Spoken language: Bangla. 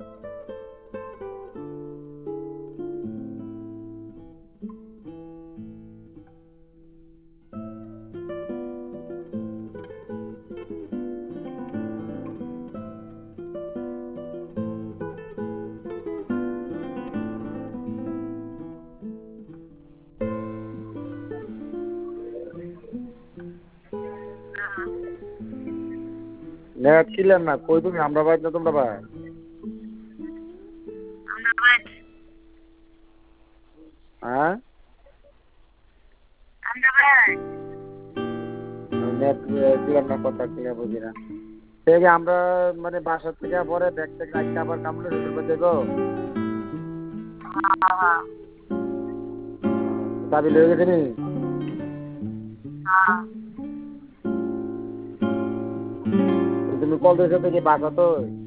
নেট ক্লিয়ার না, কই তুমি? আমরা বাইর না তোমরা বাইর? হ্যাঁ, নেট ক্লিয়ার না, কথা ক্লিয়ার বুঝি না। ঠিক আমরা মানে বাসার থেকে পরে ব্যাগ ট্যাগ রাখতে আবার কামড়ে শ্বশুর বাড়ি যাবো। চাবি লয়ে গেছে নি? তুমি কল দিয়েছো তো কি বাসা তো?